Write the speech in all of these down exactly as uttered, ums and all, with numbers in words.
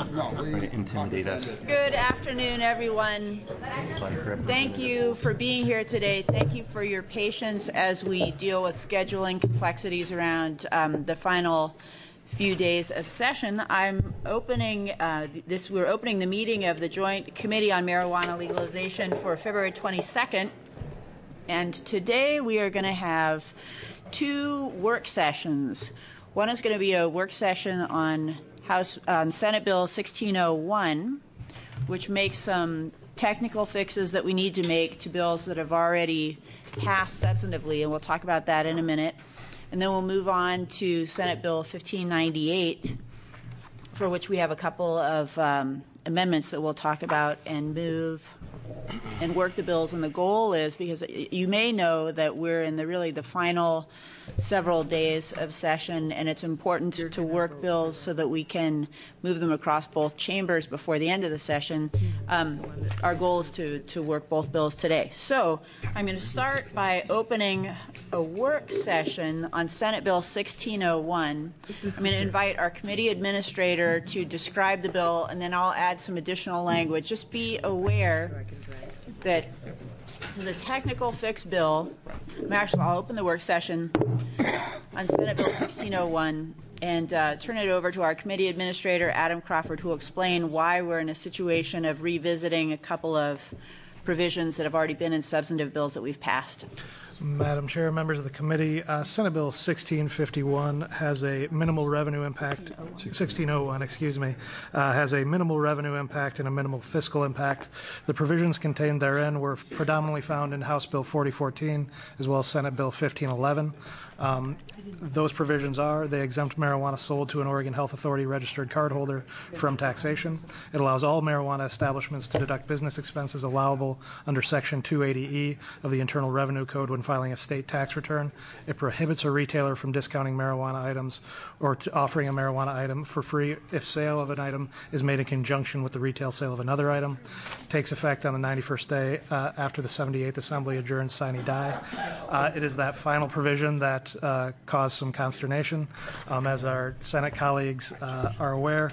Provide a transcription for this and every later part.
Try to intimidate us. Good afternoon, everyone. Thank you for being here today. Thank you for your patience as we deal with scheduling complexities around um, the final few days of session. I'm opening uh, this. We're opening the meeting of the Joint Committee on Marijuana Legalization for February twenty-second, and today we are going to have two work sessions. One is going to be a work session on House on Senate Bill sixteen oh one, which makes some technical fixes that we need to make to bills that have already passed substantively, and we'll talk about that in a minute. And then we'll move on to Senate Bill fifteen ninety-eight, for which we have a couple of um, amendments that we'll talk about and move and work the bills. And the goal is, because you may know that we're in the really the final several days of session, and it's important to work bills so that we can move them across both chambers before the end of the session. Um, our goal is to, to work both bills today. So I'm going to start by opening a work session on Senate Bill sixteen oh one. I'm going to invite our committee administrator to describe the bill, and then I'll add some additional language. Just be aware that this is a technical fix bill. Actually, I'll open the work session on Senate Bill sixteen oh one and uh, turn it over to our committee administrator, Adam Crawford, who will explain why we're in a situation of revisiting a couple of provisions that have already been in substantive bills that we've passed. Madam Chair, members of the committee, uh, Senate Bill sixteen fifty-one has a minimal revenue impact, sixteen oh one, excuse me, uh, has a minimal revenue impact and a minimal fiscal impact. The provisions contained therein were predominantly found in House Bill forty fourteen as well as Senate Bill fifteen eleven. Um, those provisions are: they exempt marijuana sold to an Oregon Health Authority registered cardholder from taxation. It allows all marijuana establishments to deduct business expenses allowable under Section two eighty E of the Internal Revenue Code when filing a state tax return. It prohibits a retailer from discounting marijuana items or to offering a marijuana item for free if sale of an item is made in conjunction with the retail sale of another item. It takes effect on the ninety-first day uh, after the seventy-eighth Assembly adjourns sine die. Uh, it is that final provision that Uh, caused some consternation. Um, as our Senate colleagues uh, are aware,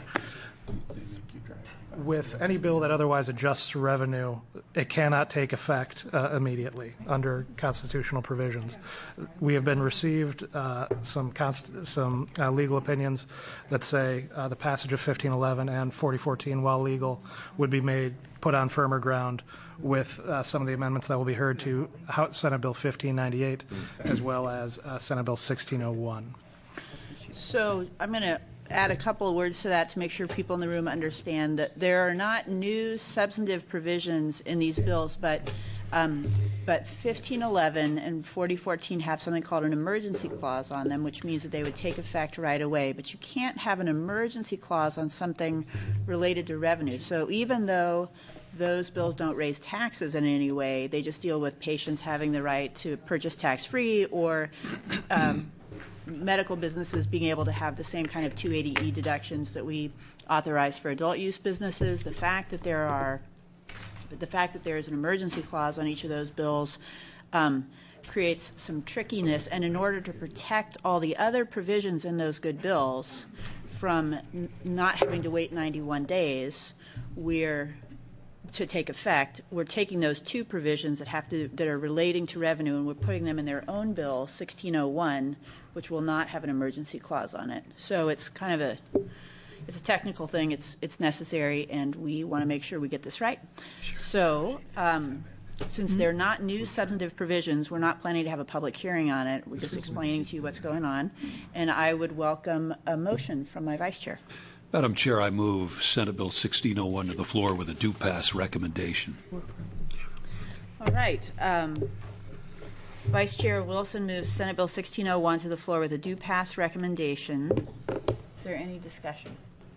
with any bill that otherwise adjusts revenue, it cannot take effect uh, immediately under constitutional provisions. We have been received uh, some const- some uh, legal opinions that say uh, the passage of fifteen eleven and forty fourteen, while legal, would be made put on firmer ground with uh, some of the amendments that will be heard to House Senate Bill fifteen ninety-eight as well as uh, Senate Bill sixteen oh one. So I'm going to add a couple of words to that to make sure people in the room understand that there are not new substantive provisions in these bills, but um, but fifteen eleven and forty fourteen have something called an emergency clause on them, which means that they would take effect right away. But you can't have an emergency clause on something related to revenue. So even though those bills don't raise taxes in any way, they just deal with patients having the right to purchase tax-free, or um, medical businesses being able to have the same kind of two eighty E deductions that we authorize for adult use businesses. The fact that there are, the fact that there is an emergency clause on each of those bills um, creates some trickiness. And in order to protect all the other provisions in those good bills from n- not having to wait ninety-one days, we're to take effect, we're taking those two provisions that have to that are relating to revenue, and we're putting them in their own bill, sixteen oh one, which will not have an emergency clause on it. So it's kind of a it's a technical thing. It's it's necessary, and we want to make sure we get this right. So um, since they're not new substantive provisions, we're not planning to have a public hearing on it. We're just explaining to you what's going on, and I would welcome a motion from my vice chair. Madam Chair, I move Senate Bill sixteen oh one to the floor with a due pass recommendation. All right. Um, Vice Chair Wilson moves Senate Bill sixteen oh one to the floor with a due pass recommendation. Is there any discussion?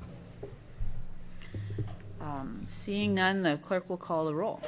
Um, seeing none, the clerk will call the roll.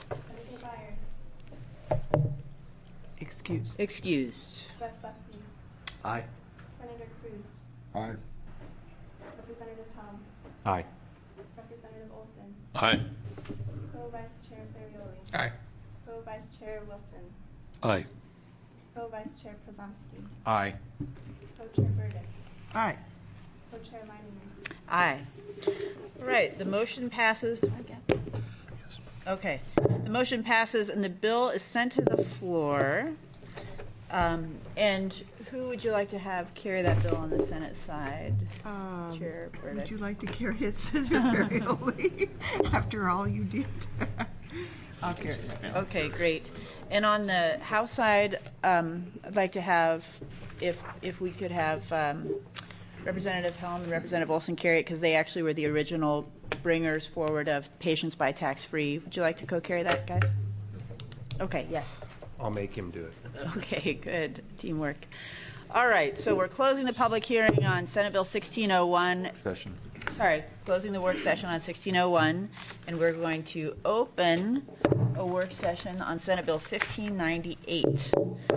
Excused. Excused. Rep Buckley. Aye. Senator Cruz. Aye. Representative Helm. Aye. Representative Olson. Aye. Co-Vice Chair Ferrioli. Aye. Co-Vice Chair Wilson. Aye. Co-Vice Chair Przomski. Aye. Co-Chair Burdick. Aye. Co-Chair Leininger. Aye. All right, the motion passes. Do I get it? Okay, the motion passes and the bill is sent to the floor. Um, and who would you like to have carry that bill on the Senate side? Um, Chair Burdick. Would you like to carry it, Senator Ferrioli? After all you did. I'll carry that bill. Okay, great. And on the House side, um, I'd like to have, if if we could have um, Representative Helm and Representative Olson carry it, because they actually were the original bringers forward of patients buy tax-free. Would you like to co-carry that, guys? Okay, yes. I'll make him do it. Okay, good. Teamwork. All right, so we're closing the public hearing on Senate Bill sixteen oh one. Session. Sorry, closing the work session on sixteen oh one, and we're going to open a work session on Senate Bill fifteen ninety-eight.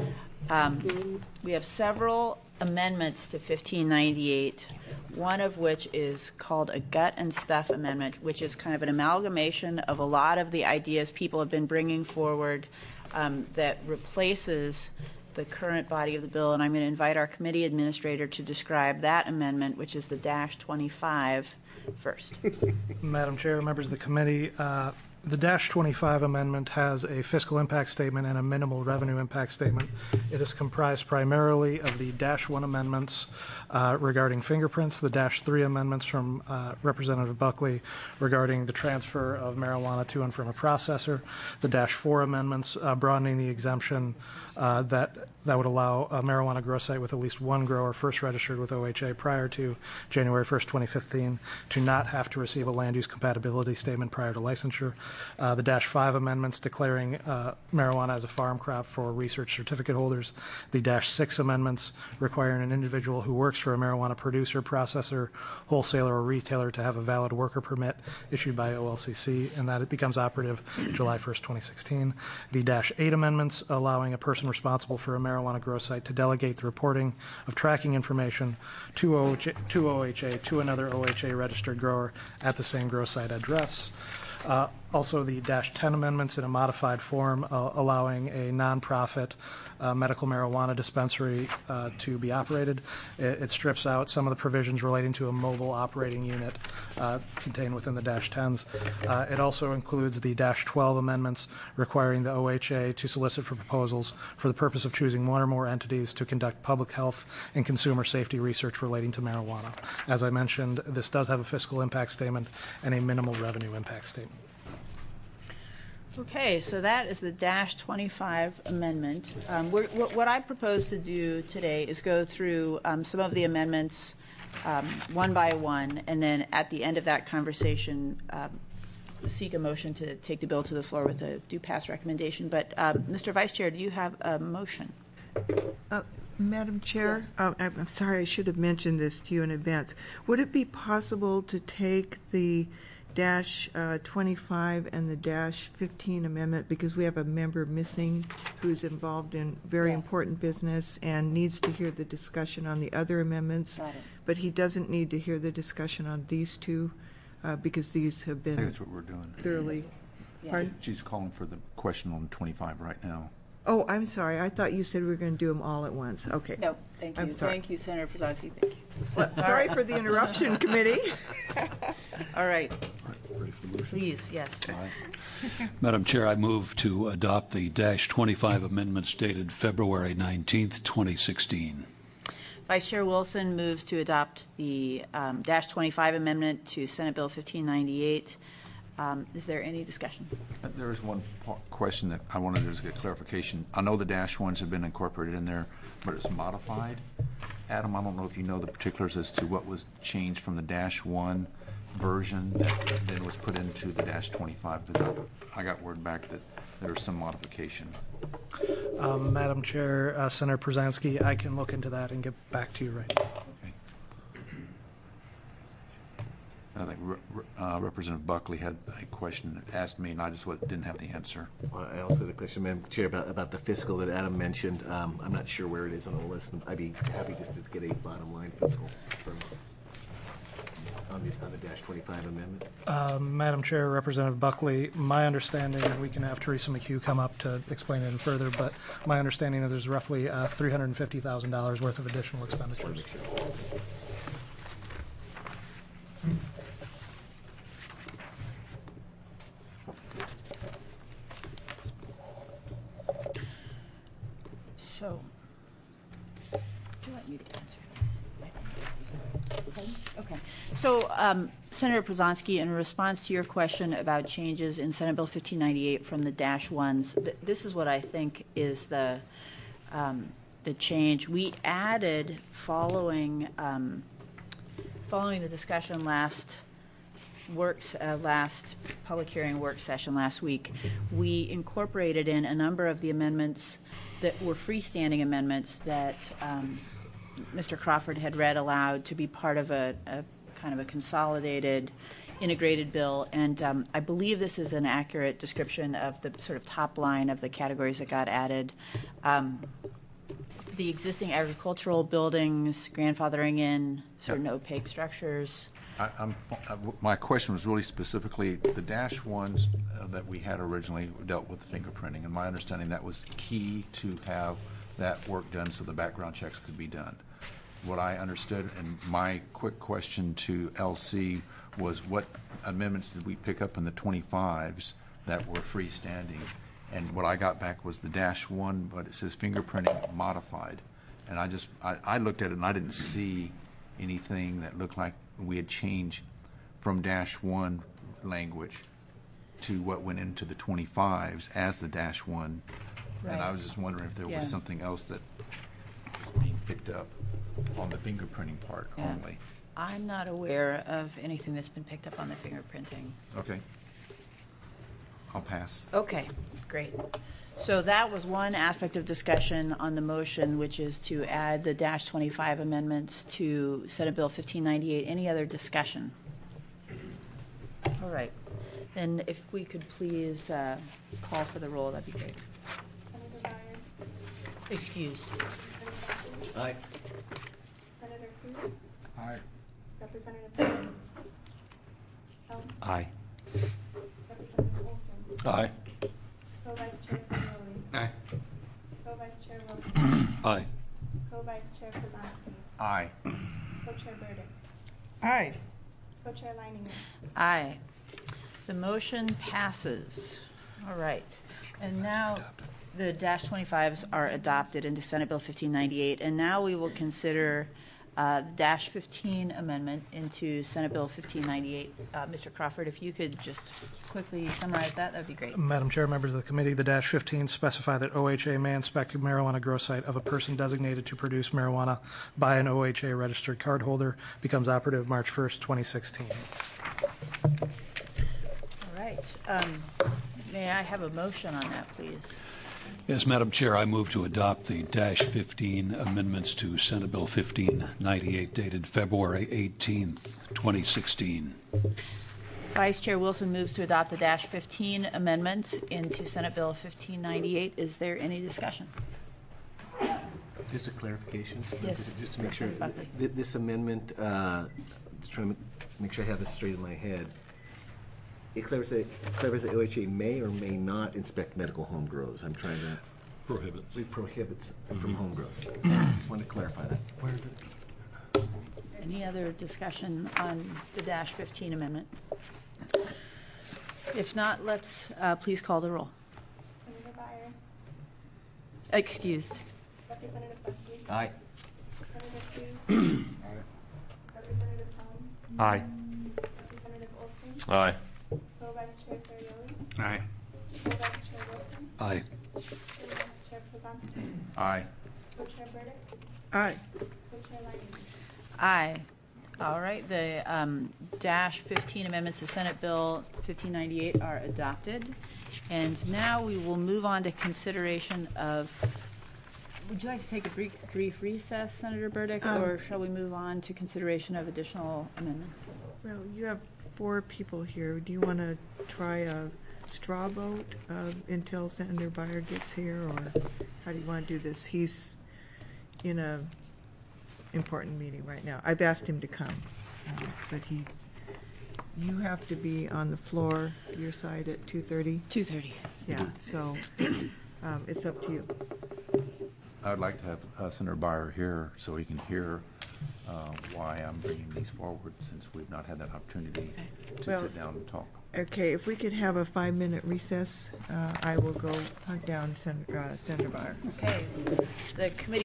Um, we have several amendments to fifteen ninety-eight, one of which is called a gut and stuff amendment, which is kind of an amalgamation of a lot of the ideas people have been bringing forward um, that replaces the current body of the bill. And I'm going to invite our committee administrator to describe that amendment, which is the dash twenty-five, first. Madam Chair, members of the committee, uh, the dash twenty-five amendment has a fiscal impact statement and a minimal revenue impact statement. It is comprised primarily of the dash one amendments uh, regarding fingerprints, the dash three amendments from uh, Representative Buckley regarding the transfer of marijuana to and from a processor, the dash four amendments uh, broadening the exemption uh, that that would allow a marijuana grow site with at least one grower first registered with O H A prior to January first, twenty fifteen to not have to receive a land use compatibility statement prior to licensure. Uh, the dash five amendments declaring uh, marijuana as a farm crop for research certificate holders. The dash six amendments requiring an individual who works for a marijuana producer, processor, wholesaler, or retailer to have a valid worker permit issued by O L C C, and that it becomes operative July first, twenty sixteen. The dash eight amendments allowing a person responsible for a marijuana grow site to delegate the reporting of tracking information to O H A, to O H A to another O H A registered grower at the same grow site address. Uh, also, the dash ten amendments in a modified form uh, allowing a nonprofit uh, medical marijuana dispensary uh, to be operated. It, it strips out some of the provisions relating to a mobile operating unit uh, contained within the dash tens. Uh, it also includes the dash twelve amendments requiring the O H A to solicit for proposals for the purpose of choosing one or more entities to conduct public health and consumer safety research relating to marijuana. As I mentioned, this does have a fiscal impact statement and a minimal revenue impact statement. Okay, so that is the dash twenty-five amendment. Um, we're, what, what I propose to do today is go through um, some of the amendments um, one by one, and then at the end of that conversation, um, seek a motion to take the bill to the floor with a do pass recommendation. But um, Mister Vice Chair, do you have a motion? Uh, Madam Chair, uh, I'm I'm sorry, I should have mentioned this to you in advance. Would it be possible to take the dash uh, twenty-five and the dash fifteen amendment, because we have a member missing who's involved in very Yes. important business and needs to hear the discussion on the other amendments, Got it. but he doesn't need to hear the discussion on these two uh, because these have I think been that's what we're doing. thoroughly. Yeah. Pardon? She's calling for the question on twenty-five right now. Oh, I'm sorry. I thought you said we were going to do them all at once. Okay. No, thank you. I'm sorry. Thank you, Senator Przanski. Thank you. Well, sorry for the interruption, committee. All right, Ready for the motion? please, yes. Madam Chair, I move to adopt the dash twenty-five amendments dated February nineteenth, twenty sixteen. Vice Chair Wilson moves to adopt the um, dash twenty-five amendment to Senate Bill fifteen ninety-eight. Um, is there any discussion? There is one po- question that I wanted to just get clarification. I know the dash ones have been incorporated in there, but it's modified. Adam, I don't know if you know the particulars as to what was changed from the dash one version that then was put into the dash twenty-five, because I, I got word back that there was some modification. Um, Madam Chair, uh, Senator Przanski, I can look into that and get back to you right now. Okay. I think Re- Re- uh, Representative Buckley had a question, asked me, and I just wa- didn't have the answer. Well, I also had a question, Madam Chair, about, about the fiscal that Adam mentioned. Um, I'm not sure where it is on the list. I'd be happy just to get a bottom line fiscal from, on the, on the dash twenty-five amendment. Uh, Madam Chair, Representative Buckley, my understanding, and we can have Teresa McHugh come up to explain it further, but my understanding is there's roughly uh, three hundred fifty thousand dollars worth of additional expenditures. So, would you like me to answer this? Pardon? Okay. So, um, Senator Przanski, in response to your question about changes in Senate Bill fifteen ninety-eight from the dash ones, th- this is what I think is the um, the change. We added following um, following the discussion last works uh, last public hearing work session last week, we incorporated in a number of the amendments that were freestanding amendments that um, Mister Crawford had read aloud to be part of a, a kind of a consolidated, integrated bill. And um, I believe this is an accurate description of the sort of top line of the categories that got added. Um, the existing agricultural buildings, grandfathering in certain opaque structures. I, I'm, I, my question was really specifically the dash ones uh, that we had originally dealt with the fingerprinting, and my understanding that was key to have that work done so the background checks could be done. What I understood, and my quick question to L C was, what amendments did we pick up in the twenty-fives that were freestanding? And what I got back was the dash one, but it says fingerprinting modified, and I just I, I looked at it and I didn't see anything that looked like we had changed from dash one language to what went into the twenty-fives as the dash one. Right. And I was just wondering if there Yeah. was something else that was being picked up on the fingerprinting part Yeah. only. I'm not aware of anything that's been picked up on the fingerprinting. Okay. I'll pass. Okay, great. So that was one aspect of discussion on the motion, which is to add the dash twenty-five amendments to Senate Bill fifteen ninety-eight. Any other discussion? All right. Then if we could please uh, call for the roll, that'd be great. Senator Byer, Excused. Aye. Senator Cruz, Aye. Representative Helm, Helm, Aye. Representative Olson, Aye. Co-Vice Chair Ferrioli, Aye. Co-Vice Chair Wilson, Aye. Co-Vice Chair Przanski, Aye. Co-Chair Burdick, Aye. Co-Chair Leininger. Aye. The motion passes. All right. And now the dash twenty-fives are adopted into Senate Bill fifteen ninety-eight. And now we will consider uh, the dash fifteen amendment into Senate Bill fifteen ninety-eight. Uh, Mister Crawford, if you could just quickly summarize that, that would be great. Madam Chair, members of the committee, the dash fifteen specify that O H A may inspect a marijuana grow site of a person designated to produce marijuana by an O H A registered cardholder, becomes operative March first, twenty sixteen. All right. Um, may I have a motion on that, please? Yes, Madam Chair, I move to adopt the dash fifteen amendments to Senate Bill fifteen ninety-eight dated February eighteenth, twenty sixteen. Vice Chair Wilson moves to adopt the dash fifteen amendments into Senate Bill fifteen ninety-eight. Is there any discussion? Just a clarification. Yes. Just to make sure, Representative Buckley. th- this amendment, uh, just trying to make sure I have this straight in my head. It clarifies that, clarifies that O H A may or may not inspect medical home grows. I'm trying to. Prohibits. It prohibits from home grows. Just wanted to clarify that. Any other discussion on the dash fifteen amendment? If not, let's uh, please call the roll. Senator Byer, Excused. Representative Buckley, Aye. Senator Cruz, Representative Helm, Aye. Representative Olson, Aye. Co-Vice Chair Ferrioli, Aye. Co-Vice Chair Wilson, Aye. Co-Vice Chair Przanski, Aye. Co-Chair Burdick, Aye. Co-Chair Leininger. Aye. All right. The um, dash fifteen amendments to Senate Bill fifteen ninety-eight are adopted. And now we will move on to consideration of. Would you like to take a brief, brief recess, Senator Burdick, Um, or shall we move on to consideration of additional amendments? Well, you have four people here. Do you want to try a straw vote uh, until Senator Byer gets here, or how do you want to do this? He's in a important meeting right now. I've asked him to come, uh, but he, you have to be on the floor, your side at two thirty. two thirty. Yeah, so um, it's up to you. I would like to have uh, Senator Byer here so he can hear uh, why I'm bringing these forward, since we've not had that opportunity to Well- sit down and talk. Okay, if we could have a five-minute recess, uh, I will go hunt down Sen- uh, Senator Byer. Okay. The committee.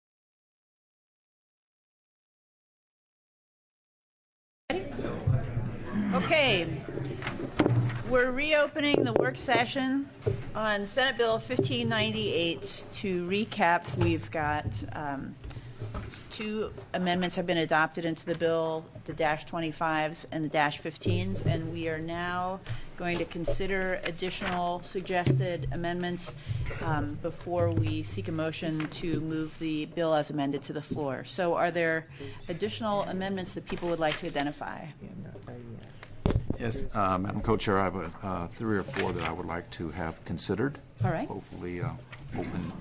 Okay. We're reopening the work session on Senate Bill fifteen ninety-eight. To recap, we've got um, two amendments have been adopted into the bill, the dash twenty-fives and the dash fifteens, and we are now going to consider additional suggested amendments um, before we seek a motion to move the bill as amended to the floor. So are there additional amendments that people would like to identify? Yes, uh, Madam Co-Chair, I have uh, uh, three or four that I would like to have considered. All right. Hopefully uh, open.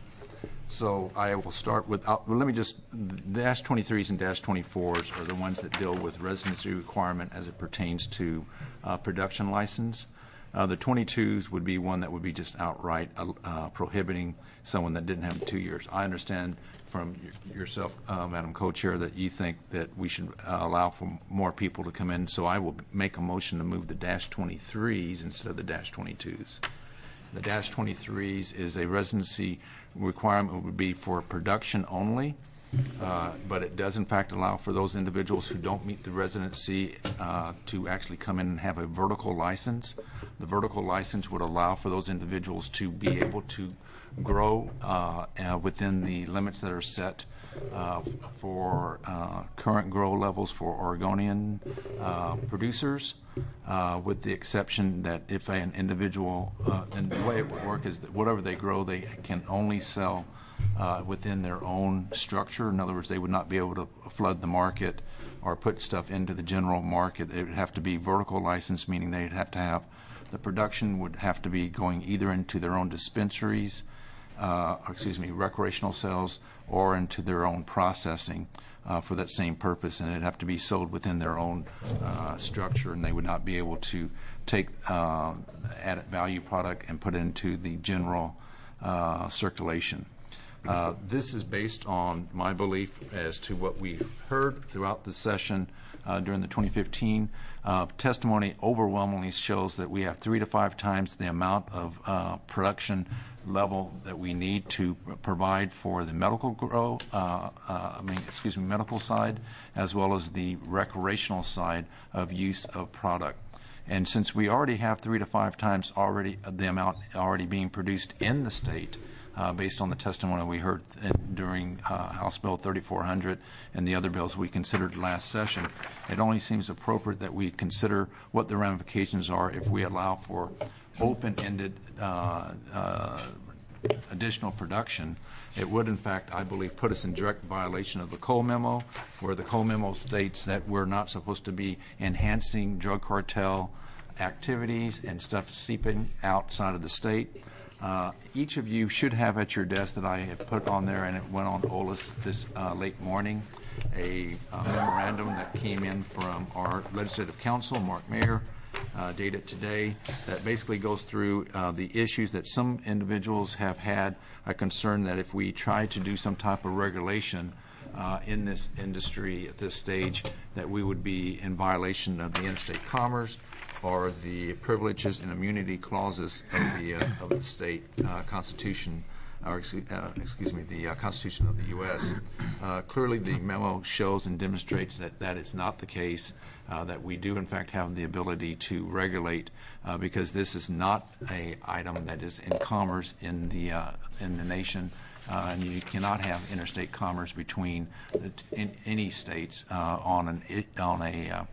So I will start with, uh, well, let me just, the dash twenty-threes and dash twenty-fours are the ones that deal with residency requirement as it pertains to uh, production license. Uh, the twenty-twos would be one that would be just outright uh, uh, prohibiting someone that didn't have two years. I understand from y- yourself, uh, Madam Co-Chair, that you think that we should uh, allow for more people to come in, so I will make a motion to move the dash twenty-threes instead of the dash twenty-twos. The dash twenty-threes is a residency requirement would be for production only, uh, but it does in fact allow for those individuals who don't meet the residency uh, to actually come in and have a vertical license. The vertical license would allow for those individuals to be able to grow uh, uh, within the limits that are set uh, for uh, current grow levels for Oregonian uh, producers, uh, with the exception that if an individual, uh, and the way it would work is that whatever they grow, they can only sell uh, within their own structure. In other words, they would not be able to flood the market or put stuff into the general market. It would have to be vertical license, meaning they'd have to have, the production would have to be going either into their own dispensaries, uh, or excuse me, recreational sales, or into their own processing uh, for that same purpose, and it'd have to be sold within their own uh, structure, and they would not be able to take uh, added value product and put it into the general uh, circulation. Uh, this is based on my belief as to what we heard throughout the session uh, during the twenty fifteen uh, testimony. Overwhelmingly shows that we have three to five times the amount of uh, production level that we need to provide for the medical grow, uh, uh, I mean, excuse me, medical side, as well as the recreational side of use of product. And since we already have three to five times already the amount already being produced in the state, uh, based on the testimony we heard th- during uh, House Bill thirty-four hundred and the other bills we considered last session, it only seems appropriate that we consider what the ramifications are if we allow for open-ended uh, uh, additional production. It would, in fact, I believe, put us in direct violation of the Cole Memo, where the Cole Memo states that we're not supposed to be enhancing drug cartel activities and stuff seeping outside of the state. Uh, each of you should have at your desk that I have put on there, and it went on O L A S this uh, late morning, a uh, memorandum that came in from our legislative counsel, Mark Mayer, Uh, dated today, that basically goes through uh, the issues that some individuals have had a concern that if we try to do some type of regulation uh, in this industry at this stage, that we would be in violation of the interstate commerce or the privileges and immunity clauses of the uh, of the state uh, constitution, or excuse, uh, excuse me, the uh, Constitution of the U S Uh, clearly, the memo shows and demonstrates that that is not the case, uh, that we do, in fact, have the ability to regulate, uh, because this is not a item that is in commerce in the, uh, in the nation, uh, and you cannot have interstate commerce between the t- in any states uh, on, an, on, a, uh,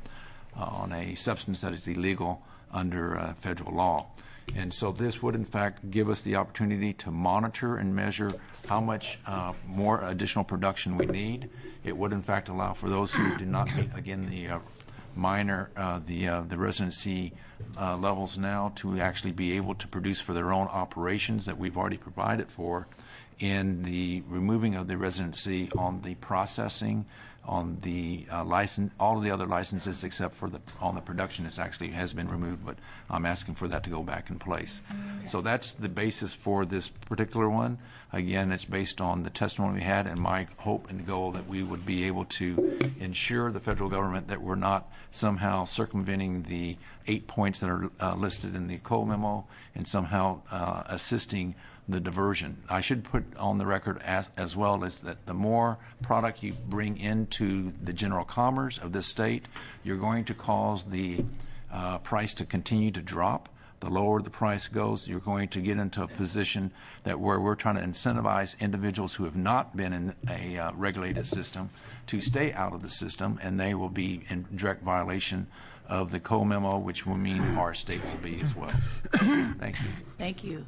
on a substance that is illegal under uh, federal law. And so this would, in fact, give us the opportunity to monitor and measure how much uh, more additional production we need. It would, in fact, allow for those who do not meet, again, the uh, minor, uh, the uh, the residency uh, levels now, to actually be able to produce for their own operations that we've already provided for, in the removing of the residency on the processing on the uh, license, all of the other licenses except for the on the production, it's actually has been removed, but I'm asking for that to go back in place. Okay. So that's the basis for this particular one. Again, it's based on the testimony we had and my hope and goal that we would be able to ensure the federal government that we're not somehow circumventing the eight points that are uh, listed in the Cole memo and somehow uh, assisting the diversion. I should put on the record as, as well as that the more product you bring into the general commerce of this state, you're going to cause the uh, price to continue to drop. The lower the price goes, you're going to get into a position that where we're trying to incentivize individuals who have not been in a uh, regulated system to stay out of the system, and they will be in direct violation of the Cole memo, which will mean our state will be as well. Thank you. Thank you.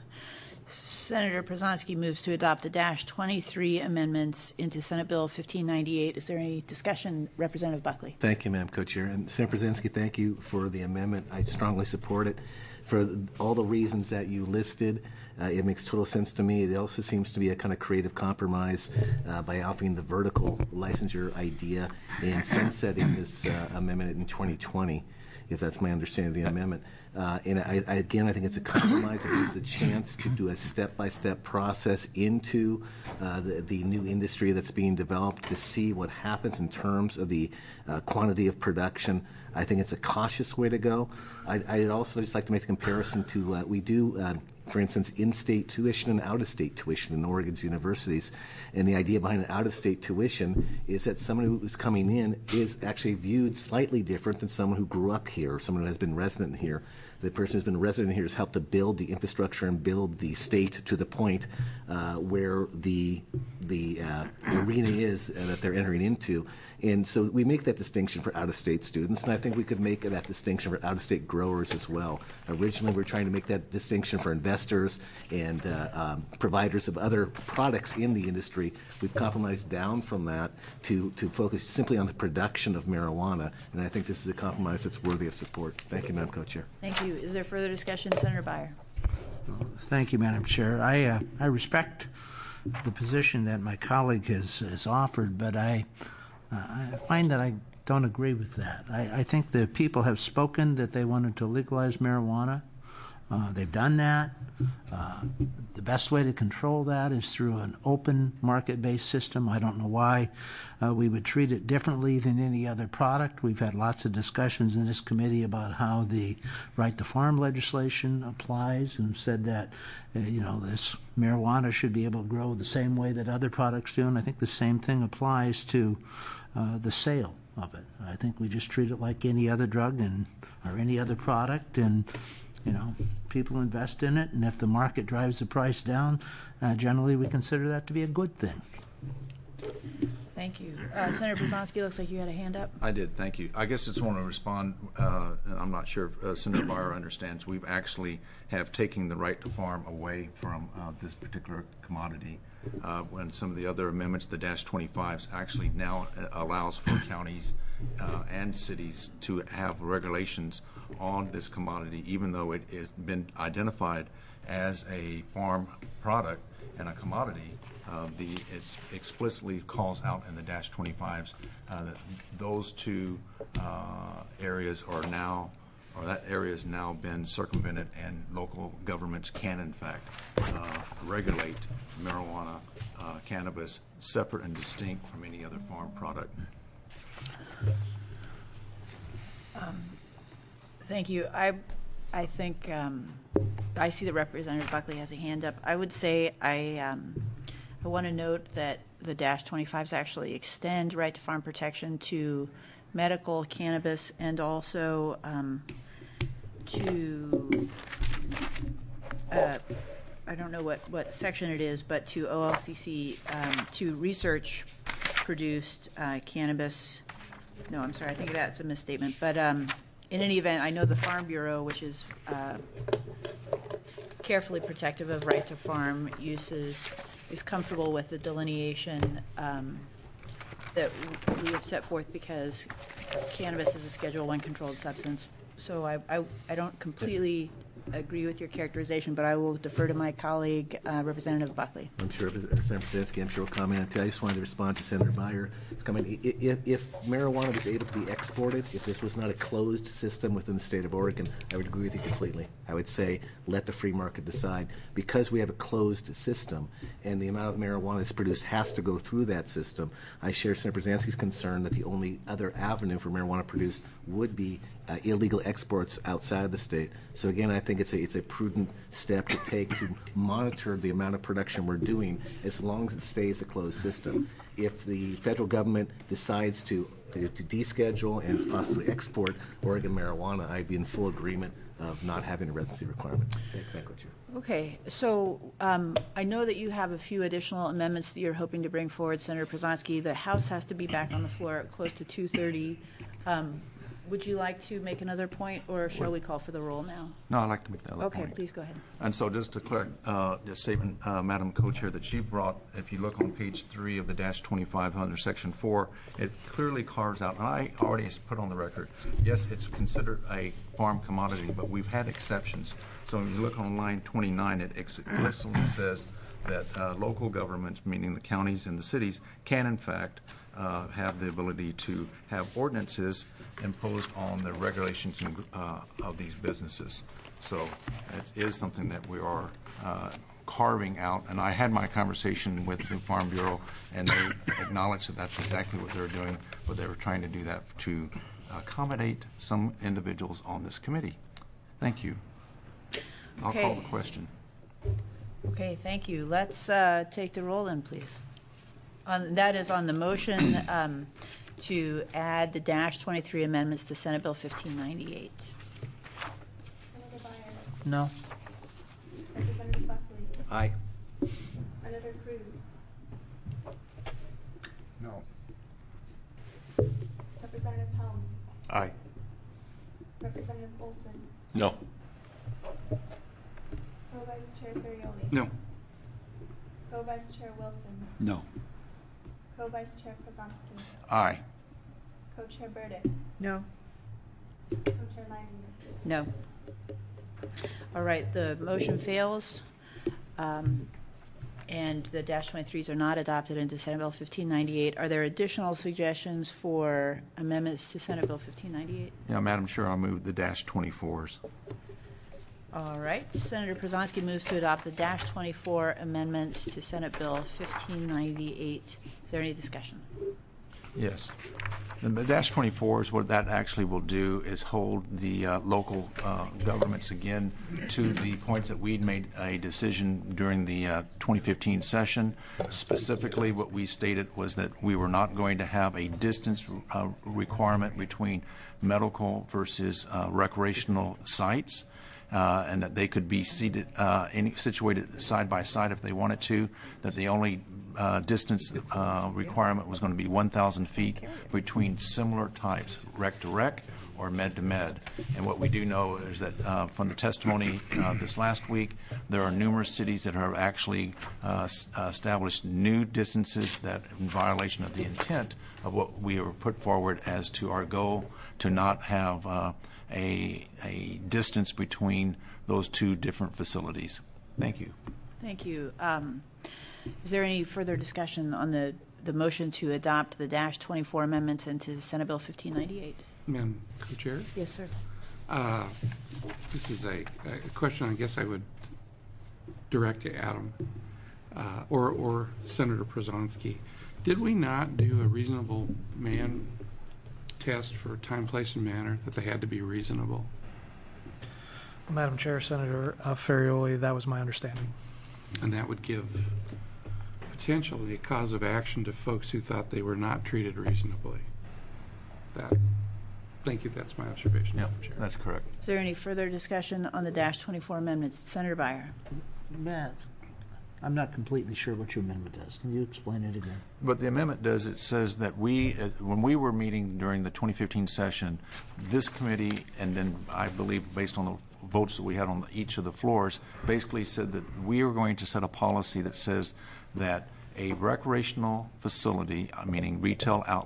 Senator Przanski moves to adopt the dash twenty-three amendments into Senate Bill fifteen ninety-eight. Is there any discussion? Representative Buckley. Thank you, Madam Co-Chair. And Senator Przanski, thank you for the amendment. I strongly support it for all the reasons that you listed. Uh, it makes total sense to me. It also seems to be a kind of creative compromise uh, by offering the vertical licensure idea and sunsetting this uh, amendment in twenty twenty, if that's my understanding of the amendment. Uh, and I, I, again, I think it's a compromise. It gives the chance to do a step-by-step process into uh, the, the new industry that's being developed to see what happens in terms of the uh, quantity of production. I think it's a cautious way to go. I'd, I'd also just like to make a comparison to, uh, we do, uh, for instance, in-state tuition and out-of-state tuition in Oregon's universities. And the idea behind an out-of-state tuition is that someone who is coming in is actually viewed slightly different than someone who grew up here, or someone who has been resident here. The person who's been resident here has helped to build the infrastructure and build the state to the point uh, where the the uh, arena is uh, that they're entering into. And so we make that distinction for out-of-state students, and I think we could make that distinction for out-of-state growers as well. Originally, we we're trying to make that distinction for investors and uh, um, providers of other products in the industry. We've compromised down from that to, to focus simply on the production of marijuana, and I think this is a compromise that's worthy of support. Thank you, Madam Co-Chair. Thank you. Is there further discussion? Senator Byer. Thank you, Madam Chair. I uh, I respect the position that my colleague has, has offered, but I uh, I find that I don't agree with that. I, I think the people have spoken that they wanted to legalize marijuana. Uh, they've done that. Uh, the best way to control that is through an open market-based system. I don't know why uh, we would treat it differently than any other product. We've had lots of discussions in this committee about how the right to farm legislation applies, and said that uh, you know this marijuana should be able to grow the same way that other products do, and I think the same thing applies to uh, the sale of it. I think we just treat it like any other drug and or any other product, and you know, people invest in it, and if the market drives the price down, uh, generally we consider that to be a good thing. Thank you. Uh, Senator Przanski, looks like you had a hand up. I did, thank you. I guess I just want to respond, uh, and I'm not sure if uh, Senator Byer understands. We've actually have taken the right to farm away from uh, this particular commodity. Uh, when some of the other amendments, the dash twenty-fives, actually now allows for counties uh, and cities to have regulations on this commodity, even though it has been identified as a farm product and a commodity. Uh, the it explicitly calls out in the dash twenty-fives uh, that those two uh, areas are now, or that area has now been circumvented, and local governments can, in fact, uh, regulate marijuana, uh, cannabis, separate and distinct from any other farm product. Um, thank you. I, I think um, I see that Representative Buckley has a hand up. I would say I, um, I want to note that the dash twenty-fives actually extend right to farm protection to medical cannabis and also um, to uh, I don't know what, what section it is, but to O L C C, um, to research produced uh, cannabis. No, I'm sorry, I think that's a misstatement. But um, in any event, I know the Farm Bureau, which is uh, carefully protective of right to farm uses, is comfortable with the delineation um, that we have set forth because cannabis is a Schedule One controlled substance. So I, I, I don't completely agree with your characterization, but I will defer to my colleague, uh, Representative Buckley. I'm sure uh, Senator Brzezinski, I'm sure will comment. I just wanted to respond to Senator Byer. Comment. If, if marijuana was able to be exported, if this was not a closed system within the state of Oregon, I would agree with you completely. I would say let the free market decide. Because we have a closed system and the amount of marijuana that's produced has to go through that system, I share Senator Brzezinski's concern that the only other avenue for marijuana produced would be uh, illegal exports outside of the state. So again, I think it's a, it's a prudent step to take to monitor the amount of production we're doing as long as it stays a closed system. If the federal government decides to, to, to deschedule and possibly export Oregon marijuana, I'd be in full agreement of not having a residency requirement. Thank, thank you. Okay, so um, I know that you have a few additional amendments that you're hoping to bring forward, Senator Brzezinski. The House has to be back on the floor at close to two thirty. Um, would you like to make another point, or shall we call for the roll now? No, I'd like to make that other Okay, point. please go ahead. And so just to clear, uh, the statement, uh, Madam Co-Chair, that she brought, if you look on page three of the dash twenty-five under section four, it clearly carves out, and I already put on the record, yes, it's considered a farm commodity, but we've had exceptions. So when you look on line twenty-nine, it explicitly says that uh, local governments, meaning the counties and the cities, can in fact uh, have the ability to have ordinances imposed on the regulations and, uh, of these businesses. So it is something that we are uh, carving out. And I had my conversation with the Farm Bureau, and they acknowledged that that's exactly what they're doing, but they were trying to do that to accommodate some individuals on this committee. Thank you. I'll Okay. call the question. Okay, thank you. Let's uh, take the roll then, please. On, that is on the motion um, to add the dash twenty-three amendments to Senate Bill fifteen ninety-eight. Senator Byer. No. Representative Buckley. Aye. Senator Cruz. No. Representative Helm. Aye. Representative Olson. No. Co-Vice Chair Ferrioli. No. Co-Vice Chair Wilson. No. Co-Vice Chair Krasomski. Aye. Co-Chair Burdick. No. Co-Chair Leininger. No. All right, the motion fails, um, and the dash twenty-threes are not adopted into Senate Bill fifteen ninety-eight. Are there additional suggestions for amendments to Senate Bill fifteen ninety-eight? Yeah, Madam Chair, I'll move the dash twenty-fours. All right, Senator Brzezinski moves to adopt the dash twenty-four amendments to Senate Bill fifteen ninety-eight. Is there any discussion? Yes. The dash twenty-fours, what that actually will do is hold the uh, local uh, governments again to the points that we'd made a decision during the uh, twenty fifteen session. Specifically, what we stated was that we were not going to have a distance uh, requirement between medical versus uh, recreational sites. Uh, and that they could be seated, uh, any, situated side by side if they wanted to, that the only uh, distance uh, requirement was going to be one thousand feet between similar types, rec to rec or med to med. And what we do know is that uh, from the testimony uh, this last week, there are numerous cities that have actually uh, s- uh, established new distances that in violation of the intent of what we were put forward as to our goal to not have uh, A, a distance between those two different facilities. Thank you. Thank you. Um, is there any further discussion on the, the motion to adopt the dash twenty-four amendments into Senate Bill fifteen ninety-eight? Madam Co-Chair, Yes, sir. uh, this is a, a question I guess I would direct to Adam uh, or, or Senator Brzezinski. Did we not do a reasonable man test for time, place, and manner, that they had to be reasonable? Madam Chair, Senator uh, Ferrioli, that was my understanding. And that would give potentially a cause of action to folks who thought they were not treated reasonably. That, thank you, that's my observation, Madam Chair. That's correct. Is there any further discussion on the dash twenty-four amendments? Senator Byer. Matt, I'm not completely sure what your amendment does. Can you explain it again? What the amendment does, it says that we, uh, when we were meeting during the twenty fifteen session, this committee, and then I believe based on the votes that we had on each of the floors, basically said that we are going to set a policy that says that a recreational facility, uh, meaning retail outlet,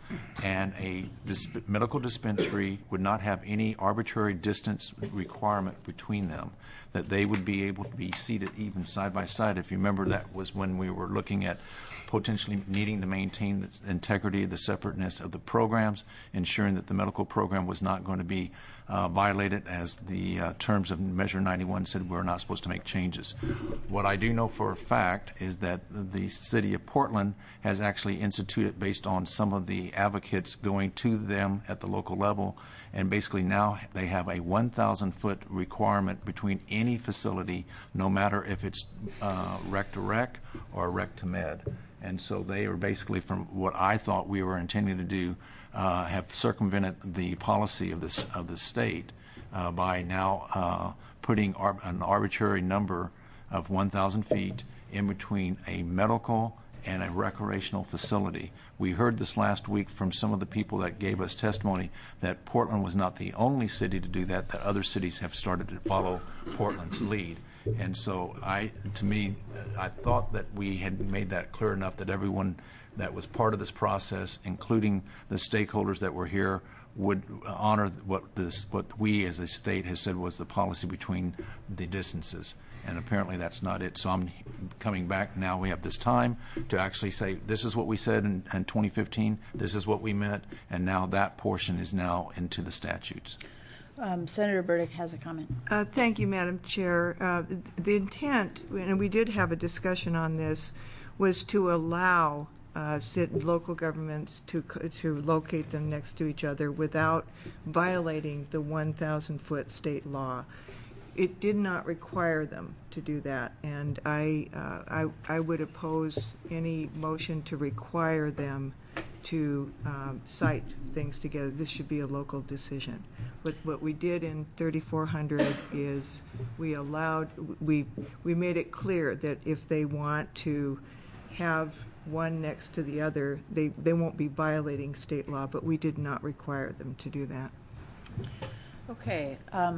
and a disp- medical dispensary would not have any arbitrary distance requirement between them, that they would be able to be seated even side by side. If you remember, that was when we were looking at potentially needing to maintain the integrity, the separateness of the programs, ensuring that the medical program was not going to be uh, violated, as the uh, terms of Measure ninety-one said we're not supposed to make changes. What I do know for a fact is that the city of Portland has actually instituted, based on some of the advocates going to them at the local level, and basically now they have a one thousand foot requirement between any facility, no matter if it's uh, rec to rec or rec to med. And so they are basically, from what I thought we were intending to do, uh, have circumvented the policy of this of the state uh, by now uh, putting ar- an arbitrary number of one thousand feet in between a medical and a recreational facility. We heard this last week from some of the people that gave us testimony that Portland was not the only city to do that, that other cities have started to follow Portland's lead. And so I, to me, I thought that we had made that clear enough that everyone that was part of this process, including the stakeholders that were here, would honor what this, what we as a state has said was the policy between the distances. And apparently that's not it. So I'm coming back now. We have this time to actually say this is what we said in, in twenty fifteen, this is what we meant, and now that portion is now into the statutes. Um, Senator Burdick has a comment. Uh, thank you, Madam Chair. Uh, the intent, and we did have a discussion on this, was to allow uh, sit, local governments to to locate them next to each other without violating the one thousand foot state law. It did not require them to do that, and I, uh, I, I would oppose any motion to require them to um, cite things together. This should be a local decision. What, what we did in thirty-four hundred is we allowed, we, we made it clear that if they want to have one next to the other, they, they won't be violating state law, but we did not require them to do that. Okay. Um,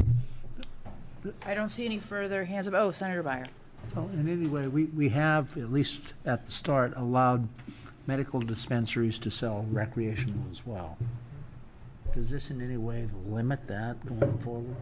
I don't see any further hands up. Oh, Senator Beyer. So in any way, we, we have, at least at the start, allowed medical dispensaries to sell recreational as well. Does this in any way limit that going forward?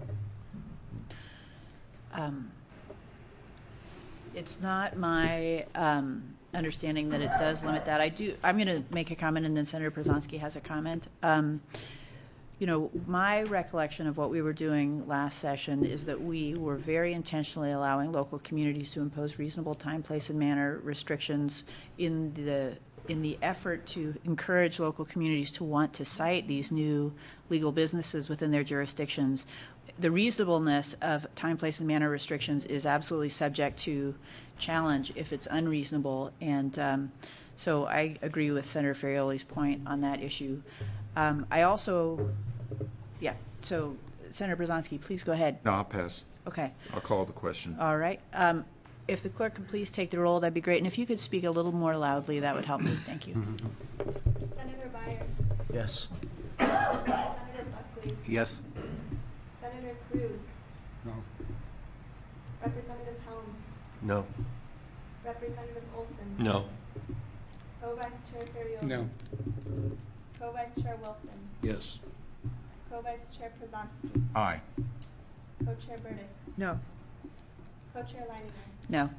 Um, it's not my um, understanding that it does limit that. I do. I'm going to make a comment, and then Senator Przanski has a comment. Um, You know, my recollection of what we were doing last session is that we were very intentionally allowing local communities to impose reasonable time, place, and manner restrictions in the in the effort to encourage local communities to want to cite these new legal businesses within their jurisdictions. The reasonableness of time, place, and manner restrictions is absolutely subject to challenge if it's unreasonable, and um, so I agree with Senator Ferrioli's point on that issue. Um, I also, yeah, so Senator Przanski, please go ahead. No, I'll pass. Okay. I'll call the question. All right. Um, if the clerk could please take the roll, that'd be great. And if you could speak a little more loudly, that would help me. Thank you. Senator Beyer. Yes. Senator Buckley. Yes. Senator Cruz. No. Representative Helm. No. Representative Olson. No. Co-Vice Chair Ferrioli. No. Co-Vice Chair Wilson. Yes. Co-Vice Chair Przanski. Aye. Co-Chair Burdick. No. Co-Chair Leininger. No.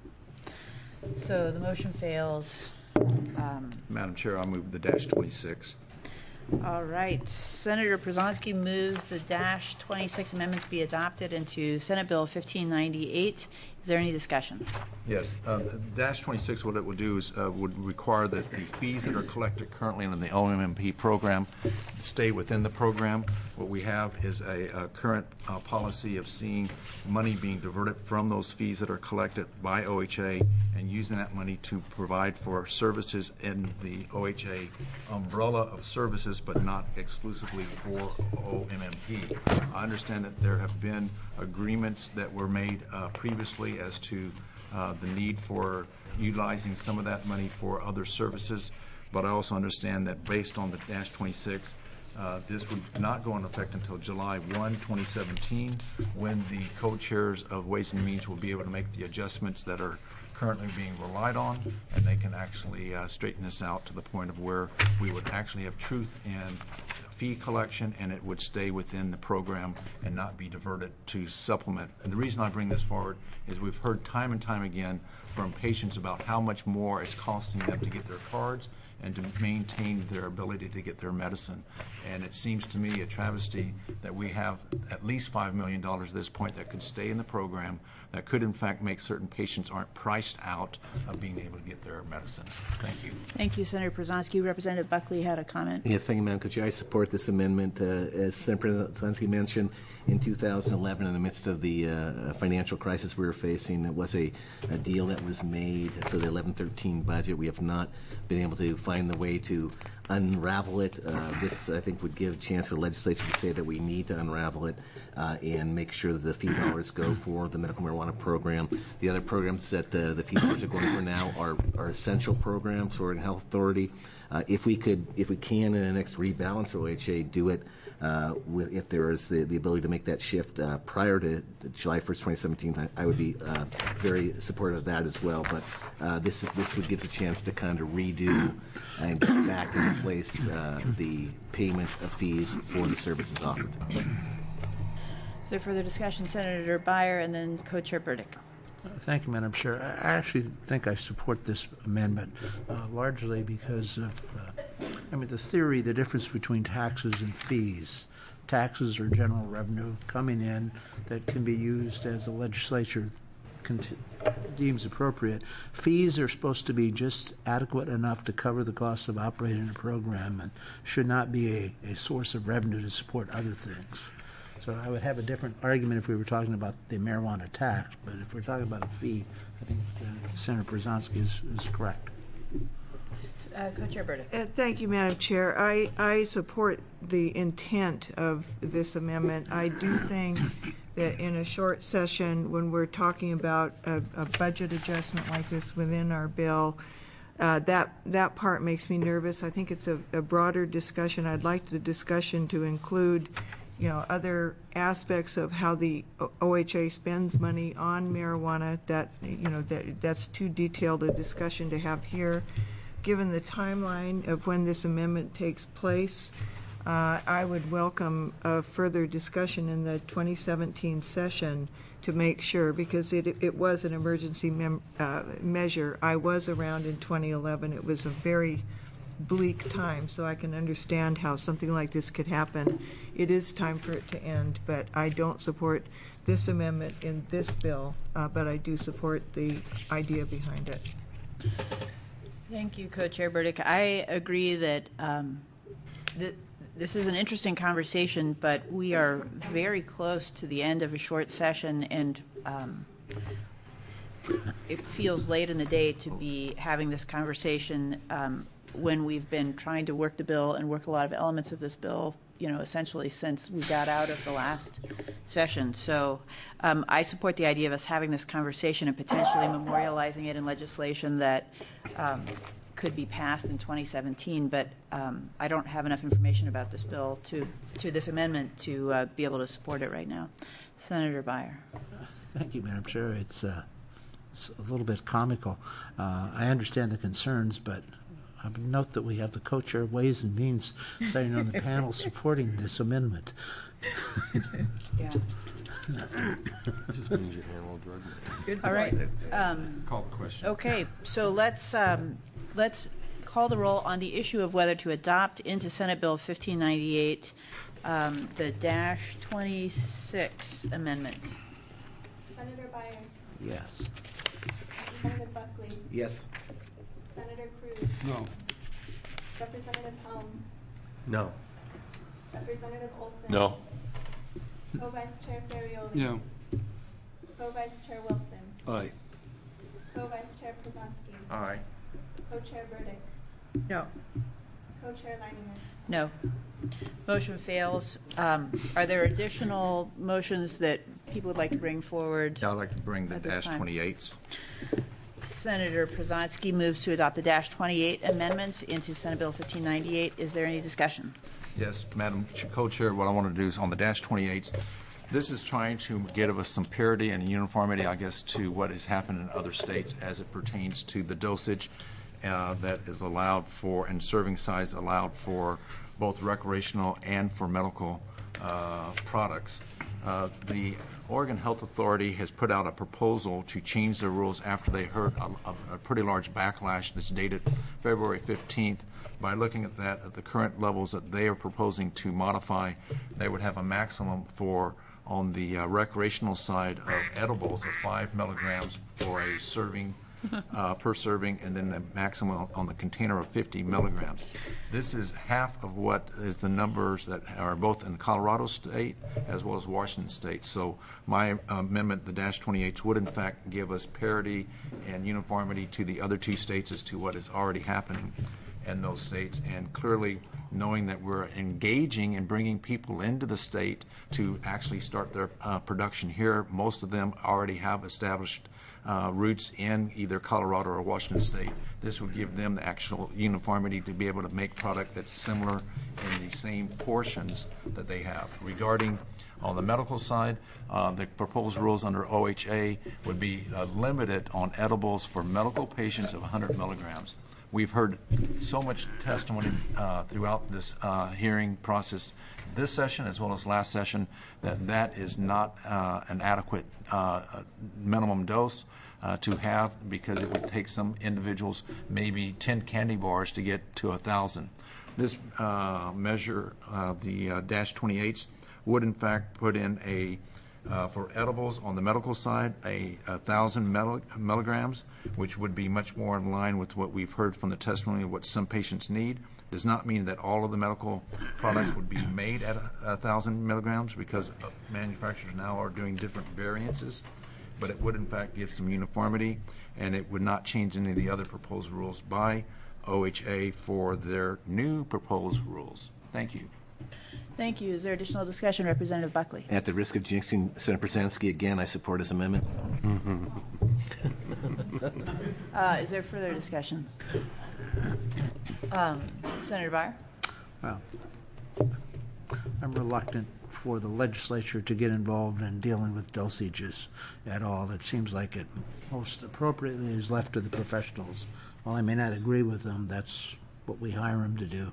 So the motion fails. Um, Madam Chair, I'll move the dash twenty-six. all right. Senator Przanski moves the dash twenty-six amendments be adopted into Senate Bill fifteen ninety-eight. Is there any discussion? Yes. Uh, dash twenty-six, what it would do is uh, would require that the fees that are collected currently in the O M M P program stay within the program. What we have is a, a current uh, policy of seeing money being diverted from those fees that are collected by O H A and using that money to provide for services in the O H A umbrella of services, but not exclusively for O M M P. I understand that there have been agreements that were made uh, previously as to uh, the need for utilizing some of that money for other services, but I also understand that based on the dash twenty-six, uh, this would not go into effect until July first, twenty seventeen, when the co-chairs of Ways and Means will be able to make the adjustments that are currently being relied on, and they can actually uh, straighten this out to the point of where we would actually have truth in fee collection, and it would stay within the program and not be diverted to supplement. And the reason I bring this forward is we've heard time and time again from patients about how much more it's costing them to get their cards and to maintain their ability to get their medicine. And it seems to me a travesty that we have at least five million dollars at this point that could stay in the program, that could in fact make certain patients aren't priced out of being able to get their medicine. Thank you. Thank you, Senator Przanski. Representative Buckley had a comment. Yes, thank you, Madam Co-Chair. I support this amendment. Uh, as Senator Przanski mentioned, in two thousand eleven, in the midst of the uh, financial crisis we were facing, it was a, a deal that was made for the eleven thirteen budget. We have not been able to find the way to unravel it. Uh, this, I think, would give a chance for the legislature to say that we need to unravel it uh, and make sure that the fee dollars go for the medical marijuana program. The other programs that uh, the fee dollars are going for now are, are essential programs for the Health Authority. Uh, if we could, if we can, in the next rebalance O H A, do it uh, with, if there is the, the ability to make that shift uh, prior to July first, twenty seventeen, I, I would be uh, very supportive of that as well. But uh, this this would give us a chance to kind of redo and get back into place uh, the payment of fees for the services offered. Is there further discussion? Senator Beyer and then Co-Chair Burdick. Thank you, Madam Chair. I actually think I support this amendment uh, largely because of, uh, I mean, the theory, the difference between taxes and fees. Taxes are general revenue coming in that can be used as the legislature cont- deems appropriate. Fees are supposed to be just adequate enough to cover the cost of operating a program and should not be a, a source of revenue to support other things. So I would have a different argument if we were talking about the marijuana tax, but if we're talking about a fee, I think uh, Senator Przanski is, is correct. Uh, Co-Chair Burdick. Uh, thank you, Madam Chair. I, I support the intent of this amendment. I do think that in a short session, when we're talking about a, a budget adjustment like this within our bill, uh, that that part makes me nervous. I think it's a, a broader discussion. I'd like the discussion to include, you know, other aspects of how the O H A spends money on marijuana. That, you know, that that's too detailed a discussion to have here. Given the timeline of when this amendment takes place, uh, I would welcome a further discussion in the twenty seventeen session to make sure, because it it was an emergency mem- uh, measure. I was around in twenty eleven. It was a very bleak time, so I can understand how something like this could happen. It is time for it to end, but I don't support this amendment in this bill, uh, but I do support the idea behind it. Thank you, Co-Chair Burdick. I agree that um, th- this is an interesting conversation, but we are very close to the end of a short session, and um, it feels late in the day to be having this conversation um, when we've been trying to work the bill and work a lot of elements of this bill, you know, essentially since we got out of the last session. So um, I support the idea of us having this conversation and potentially memorializing it in legislation that um, could be passed in twenty seventeen, but um, I don't have enough information about this bill to, to this amendment to uh, be able to support it right now. Senator Beyer. Thank you, Madam Chair. It's, uh, it's a little bit comical. Uh, I understand the concerns, but I would note that we have the co-chair of Ways and Means sitting on the panel supporting this amendment. Yeah. Just means you handle drug. Good All right. point. Um, Call the question. okay, so let's um, let's call the roll on the issue of whether to adopt into Senate Bill fifteen ninety-eight um, the dash twenty-six amendment. Senator Beyer. Yes. Representative Buckley. Yes. Senator Cruz. No. Representative Helm. No. Representative Olson. No. Co-Vice Chair Ferrioli. No. Co-Vice Chair Wilson. Aye. Co-Vice Chair Przanski. Aye. Co-Chair Burdick. No. Co-Chair Leininger. No. Motion fails. Um, are there additional motions that people would like to bring forward? I'd like to bring the At this dash time. twenty-eights. Senator Przanski moves to adopt the dash twenty-eight amendments into Senate Bill fifteen ninety-eight. Is there any discussion? Yes, Madam Ch- Co-Chair, what I want to do is on the dash twenty-eights, This is trying to give us some parity and uniformity, I guess, to what has happened in other states as it pertains to the dosage uh, that is allowed for and serving size allowed for both recreational and for medical uh, products. Uh, the Oregon Health Authority has put out a proposal to change the rules after they heard a, a, a pretty large backlash that's dated February fifteenth. By looking at that, at the current levels that they are proposing to modify, they would have a maximum for, on the uh, recreational side of edibles, of five milligrams for a serving, uh, per serving, and then the maximum on the container of fifty milligrams. This is half of what is the numbers that are both in Colorado State as well as Washington State. So my amendment, the dash twenty-eights, would in fact give us parity and uniformity to the other two states as to what is already happening in those states, and clearly knowing that we're engaging and bringing people into the state to actually start their uh, production here. Most of them already have established uh, roots in either Colorado or Washington State. This would give them the actual uniformity to be able to make product that's similar in the same portions that they have. Regarding on the medical side, uh, the proposed rules under O H A would be uh, limited on edibles for medical patients of one hundred milligrams. We've heard so much testimony uh, throughout this uh, hearing process, this session as well as last session, that that is not uh, an adequate uh, minimum dose uh, to have, because it would take some individuals maybe ten candy bars to get to a thousand. This uh, measure, uh, the uh, dash twenty-eights, would in fact put in a Uh, for edibles on the medical side, a, a thousand milli- milligrams, which would be much more in line with what we've heard from the testimony of what some patients need. Does not mean that all of the medical products would be made at a, a thousand milligrams, because uh, manufacturers now are doing different variances, but it would in fact give some uniformity, and it would not change any of the other proposed rules by O H A for their new proposed rules. Thank you. Thank you. Is there additional discussion? Representative Buckley. At the risk of jinxing Senator Prsansky again, I support his amendment. Uh, is there further discussion? Um, Senator Byer? Well, I'm reluctant for the legislature to get involved in dealing with dosages at all. It seems like it most appropriately is left to the professionals. While I may not agree with them, that's what we hire them to do.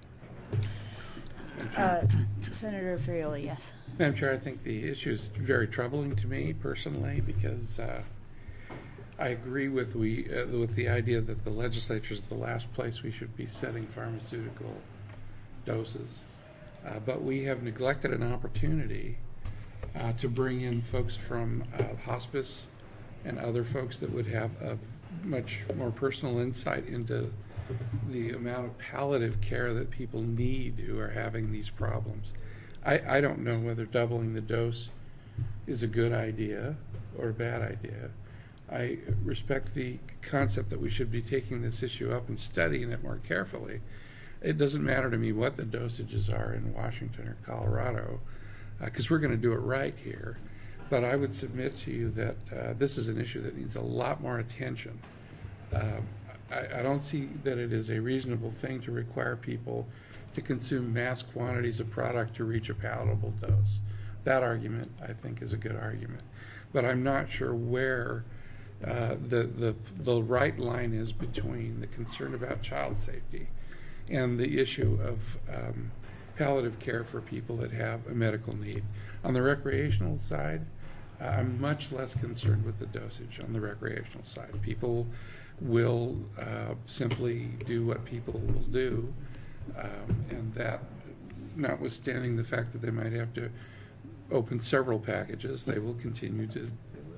Uh, Senator Ferrioli, yes. Madam Chair, I think the issue is very troubling to me personally, because uh, I agree with we uh, with the idea that the legislature is the last place we should be setting pharmaceutical doses. Uh, but we have neglected an opportunity uh, to bring in folks from uh, hospice and other folks that would have a much more personal insight into the amount of palliative care that people need who are having these problems. I, I don't know whether doubling the dose is a good idea or a bad idea. I respect the concept that we should be taking this issue up and studying it more carefully. It doesn't matter to me what the dosages are in Washington or Colorado, because uh, we're going to do it right here. But I would submit to you that uh, this is an issue that needs a lot more attention. Uh, I, I don't see that it is a reasonable thing to require people to consume mass quantities of product to reach a palatable dose. That argument, I think, is a good argument. But I'm not sure where uh, the, the, the right line is between the concern about child safety and the issue of um, palliative care for people that have a medical need. On the recreational side, uh, I'm much less concerned with the dosage on the recreational side. People will uh, simply do what people will do, um, and that, notwithstanding the fact that they might have to open several packages, they will continue to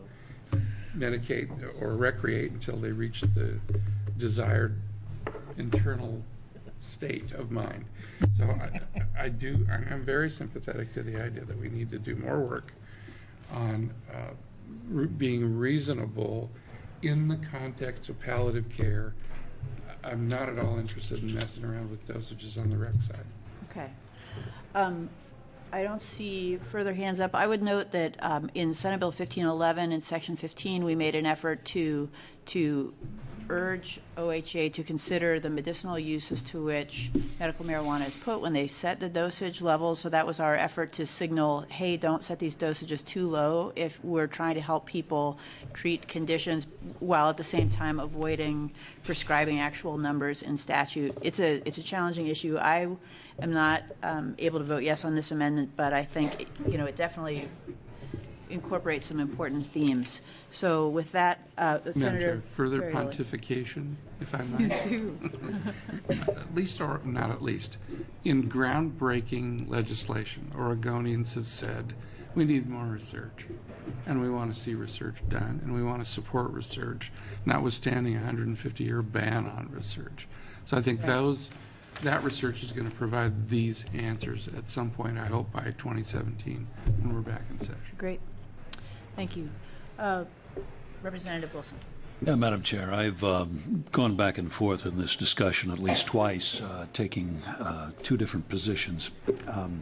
medicate or recreate until they reach the desired internal state of mind. So I, I do, I'm very sympathetic to the idea that we need to do more work on uh, re- being reasonable in the context of palliative care. I'm not at all interested in messing around with dosages on the rec side. Okay. Um, I don't see further hands up. I would note that um, in Senate Bill fifteen eleven in Section fifteen, we made an effort to to urge O H A to consider the medicinal uses to which medical marijuana is put when they set the dosage levels. So that was our effort to signal, hey, don't set these dosages too low if we're trying to help people treat conditions while at the same time avoiding prescribing actual numbers in statute. It's a it's a challenging issue. I am not um, able to vote yes on this amendment, but I think you know it definitely incorporates some important themes. So with that, uh, Madam Senator Chair, further Ferrioli. pontification, if I might. At least, or not at least, in groundbreaking legislation, Oregonians have said we need more research, and we want to see research done, and we want to support research, notwithstanding a one hundred fifty year ban on research. So I think those that research is going to provide these answers at some point, I hope by twenty seventeen, when we're back in session. Great. Thank you. Uh, Representative Wilson. Yeah, Madam Chair, I've um, gone back and forth in this discussion at least twice, uh, taking uh, two different positions. Um,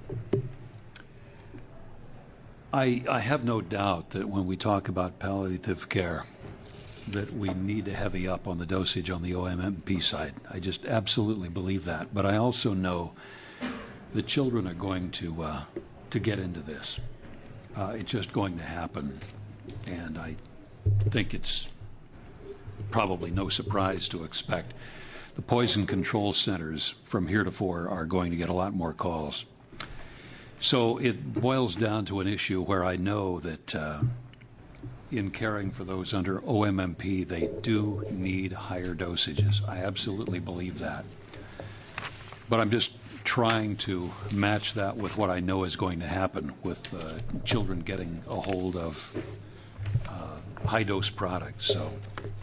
I, I have no doubt that when we talk about palliative care, that we need to heavy up on the dosage on the O M M P side. I just absolutely believe that. But I also know that children are going to uh, to get into this. Uh, it's just going to happen, and I think it's probably no surprise to expect the poison control centers from heretofore are going to get a lot more calls. So it boils down to an issue where I know that uh, in caring for those under O M M P, they do need higher dosages. I absolutely believe that. But I'm just trying to match that with what I know is going to happen with uh, children getting a hold of uh, high-dose products. So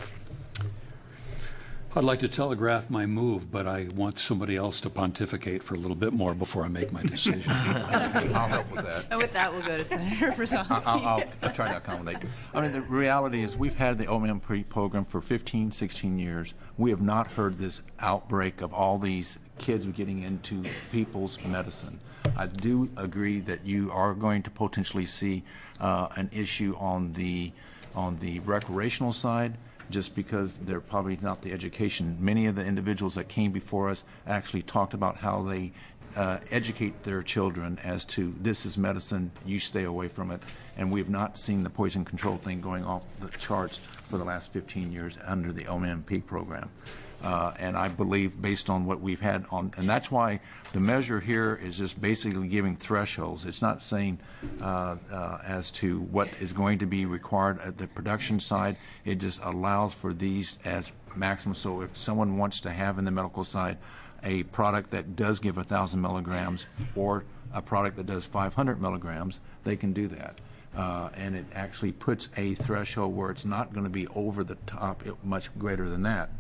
I'd like to telegraph my move, but I want somebody else to pontificate for a little bit more before I make my decision. I'll help with that. And with that, we'll go to Senator Brzezinski. I'll, I'll, I'll try to accommodate. I mean, the reality is we've had the O M M P program for fifteen, sixteen years. We have not heard this outbreak of all these kids getting into people's medicine. I do agree that you are going to potentially see uh, an issue on the on the recreational side, just because they're probably not the education. Many of the individuals that came before us actually talked about how they uh, educate their children as to this is medicine, you stay away from it. And we've not seen the poison control thing going off the charts for the last fifteen years under the O M M P program. Uh, and I believe based on what we've had on, and that's why the measure here is just basically giving thresholds. It's not saying uh, uh, as to what is going to be required at the production side. It just allows for these as maximum. So if someone wants to have in the medical side a product that does give one thousand milligrams or a product that does five hundred milligrams, they can do that. Uh, and it actually puts a threshold where it's not going to be over the top, it, much greater than that.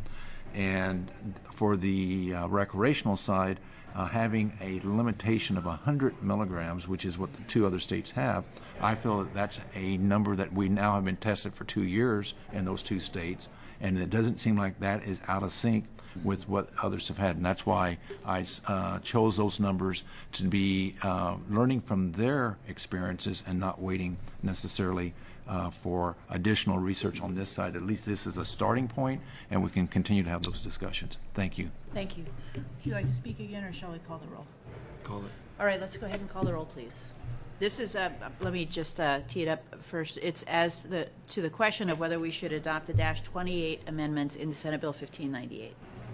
And for the uh, recreational side, uh, having a limitation of one hundred milligrams, which is what the two other states have, I feel that that's a number that we now have been tested for two years in those two states, and it doesn't seem like that is out of sync with what others have had. And that's why I uh, chose those numbers to be uh, learning from their experiences and not waiting necessarily Uh, for additional research on this side. At least this is a starting point, and we can continue to have those discussions. Thank you. Thank you. Would you like to speak again, or shall we call the roll? Call it. All right, let's go ahead and call the roll, please. This is, uh, let me just uh, tee it up first. It's as the to the question of whether we should adopt the dash twenty-eight amendments in the Senate Bill fifteen ninety-eight.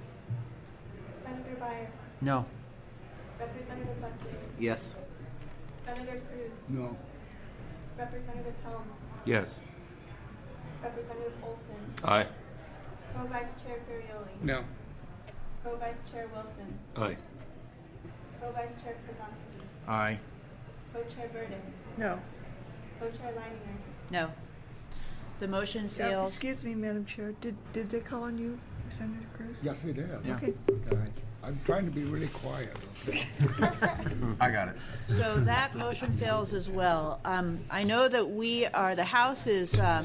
Senator Byer. No. Representative Buckley. Yes. Senator Cruz. No. Representative Helm. Yes. Representative Olson. Aye. Co-Vice Chair Ferrioli. No. Co-Vice Chair Wilson. Aye. Co-Vice Chair Krasonski. Aye. Co-Chair Burdick. No. Co-Chair Leininger. No. The motion Uh, fails. Excuse me, Madam Chair, did, did they call on you, Senator Cruz? Yes, they did. Yeah. Okay. All right. I'm trying to be really quiet. Okay? I got it. So that motion fails as well. Um, I know that we are, the House is, um,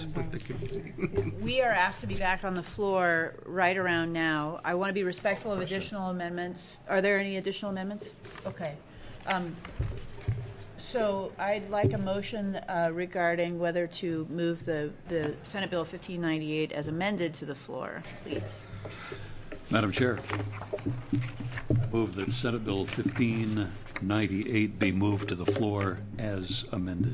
we are asked to be back on the floor right around now. I want to be respectful of additional amendments. Are there any additional amendments? Okay. Um, So I'd like a motion uh, regarding whether to move the, the Senate Bill fifteen ninety-eight as amended to the floor, please. Madam Chair, move that Senate Bill fifteen ninety-eight be moved to the floor as amended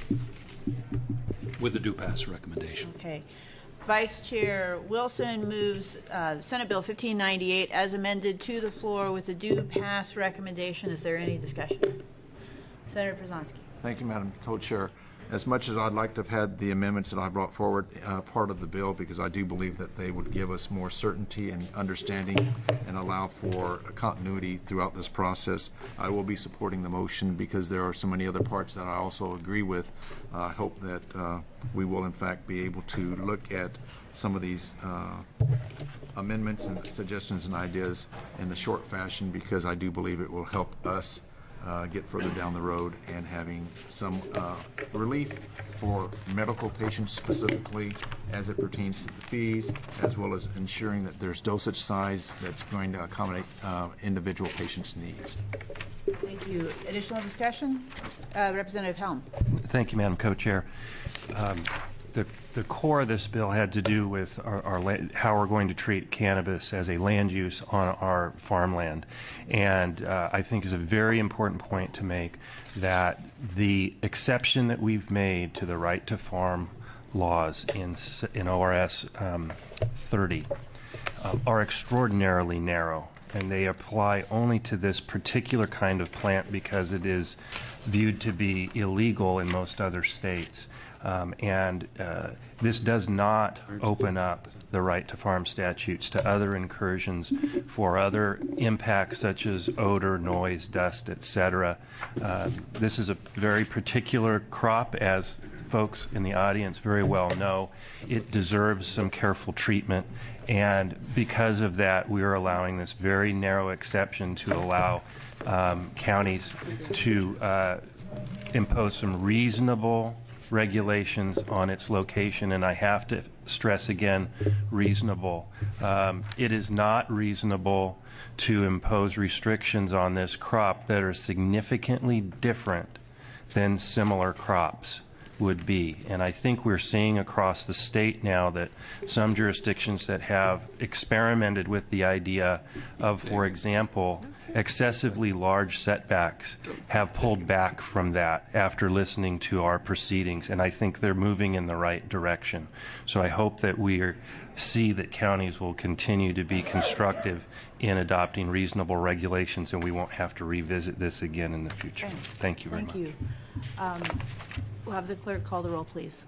with a due pass recommendation. Okay. Vice Chair Wilson moves uh, Senate Bill fifteen ninety-eight as amended to the floor with a due pass recommendation. Is there any discussion? Senator Przanski. Thank you, Madam Co-Chair. As much as I'd like to have had the amendments that I brought forward uh, part of the bill, because I do believe that they would give us more certainty and understanding and allow for a continuity throughout this process, I will be supporting the motion because there are so many other parts that I also agree with. Uh, I hope that uh, we will, in fact, be able to look at some of these uh, amendments and suggestions and ideas in the short fashion, because I do believe it will help us Uh, get further down the road and having some uh, relief for medical patients specifically as it pertains to the fees, as well as ensuring that there's dosage size that's going to accommodate uh, individual patients' needs. Thank you. Additional discussion? Uh, Representative Helm. Thank you, Madam Co-Chair. Um, the, the core of this bill had to do with our, our la- how we're going to treat cannabis as a land use on our farmland. And uh, I think is a very important point to make that the exception that we've made to the right to farm laws in, in O R S um, thirty uh, are extraordinarily narrow. And they apply only to this particular kind of plant because it is viewed to be illegal in most other states. Um, and uh, this does not open up the right to farm statutes to other incursions for other impacts such as odor, noise, dust, et cetera. Uh, this is a very particular crop, as folks in the audience very well know. It deserves some careful treatment, and because of that, we are allowing this very narrow exception to allow um, counties to uh, impose some reasonable regulations on its location, and I have to stress again, reasonable. Um, it is not reasonable to impose restrictions on this crop that are significantly different than similar crops would be. And I think we're seeing across the state now that some jurisdictions that have experimented with the idea of, for example, excessively large setbacks have pulled back from that after listening to our proceedings, and I think they're moving in the right direction. So I hope that we are, see that counties will continue to be constructive in adopting reasonable regulations, and we won't have to revisit this again in the future. Thank you very Thank much. you. Um, we'll have the clerk call the roll, please.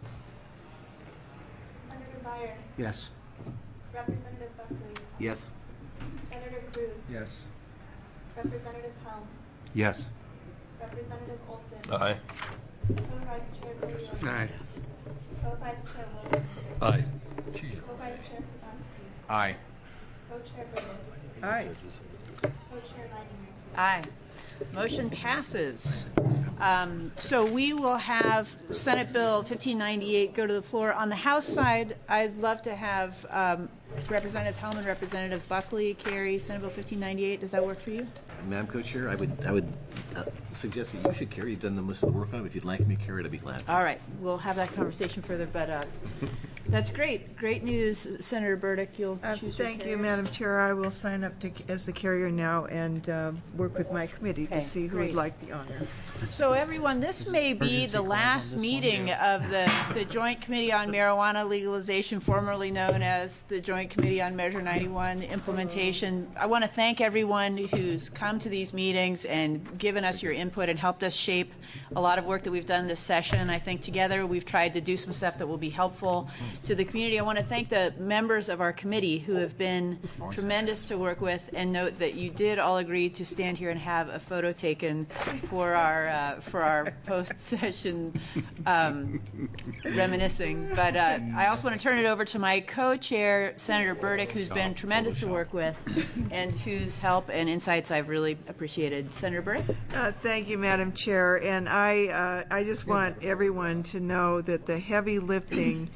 Senator Byer. Yes. Representative Buckley. Yes. Senator Cruz. Yes. Representative Helm. Yes. Representative Olson. Aye. Co-Vice Chair Berrio. Aye. Co-Vice Chair Wilson. Aye. Co-Vice Chair Przanski. Aye. Co-Chair Burdick. Aye. Co-Chair Leininger. Aye. Motion passes. Um, so we will have Senate Bill fifteen ninety-eight go to the floor. On the House side, I'd love to have um, Representative Helm and Representative Buckley carry Senate Bill fifteen ninety-eight. Does that work for you? Madam Co-Chair, I would I would uh, suggest that you should carry. You've done the most of the work on it. If you'd like me to carry it, I'd be glad to. All right. We'll have that conversation further, but uh, that's great. Great news, Senator Burdick. You'll Uh, choose your Thank you, carrier. Madam Chair. I will sign up to, as the carrier now and uh, work with my committee Okay, to see who great. would like the honor. So everyone, this may be the last meeting of the, the Joint Committee on Marijuana Legalization, formerly known as the Joint Committee on Measure ninety-one Implementation. I want to thank everyone who's come to these meetings and given us your input and helped us shape a lot of work that we've done this session. I think together we've tried to do some stuff that will be helpful to the community. I want to thank the members of our committee who have been tremendous to work with, and note that you did all agree to stand here and have a photo taken for our uh, for our post-session um, reminiscing. But uh, I also want to turn it over to my co-chair, Senator Burdick, who's been tremendous to work with and whose help and insights I've really appreciated. Senator Burdick? Uh, Thank you, Madam Chair. And I, uh, I just want everyone to know that the heavy lifting in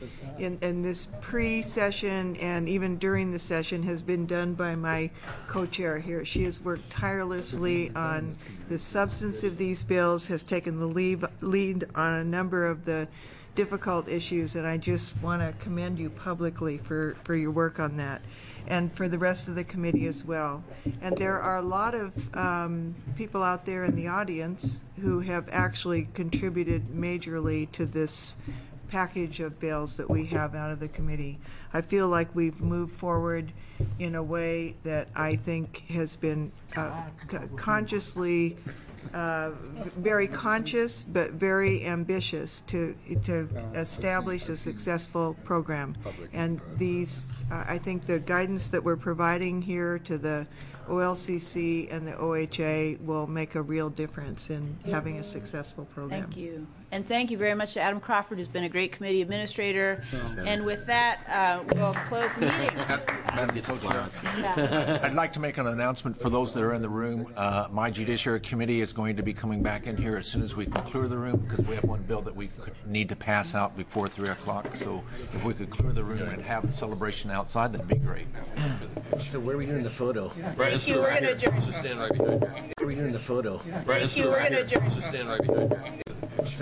in, in this pre-session and even during the session has been done by my co-chair here. She has worked tirelessly on the substance of these bills, has taken the lead, lead on a number of the difficult issues, and I just want to commend you publicly for, for your work on that, and for the rest of the committee as well. And there are a lot of um, people out there in the audience who have actually contributed majorly to this package of bills that we have out of the committee. I feel like we've moved forward in a way that I think has been uh, consciously Uh, very conscious but very ambitious to to establish a successful program. And these, uh, I think the guidance that we're providing here to the O L C C and the O H A will make a real difference in having a successful program. Thank you. And thank you very much to Adam Crawford, who's been a great committee administrator. And with that, uh, we'll close the meeting. Madam Co-Chair, Yeah. I'd like to make an announcement for those that are in the room. Uh, my Judiciary Committee is going to be coming back in here as soon as we can clear the room, because we have one bill that we could need to pass out before three o'clock. So if we could clear the room and have a celebration outside, that'd be great. So where are we doing the photo? Thank you. We're going to adjourn. Where are we doing the photo? Thank you. We're going to adjourn. Stand right behind you.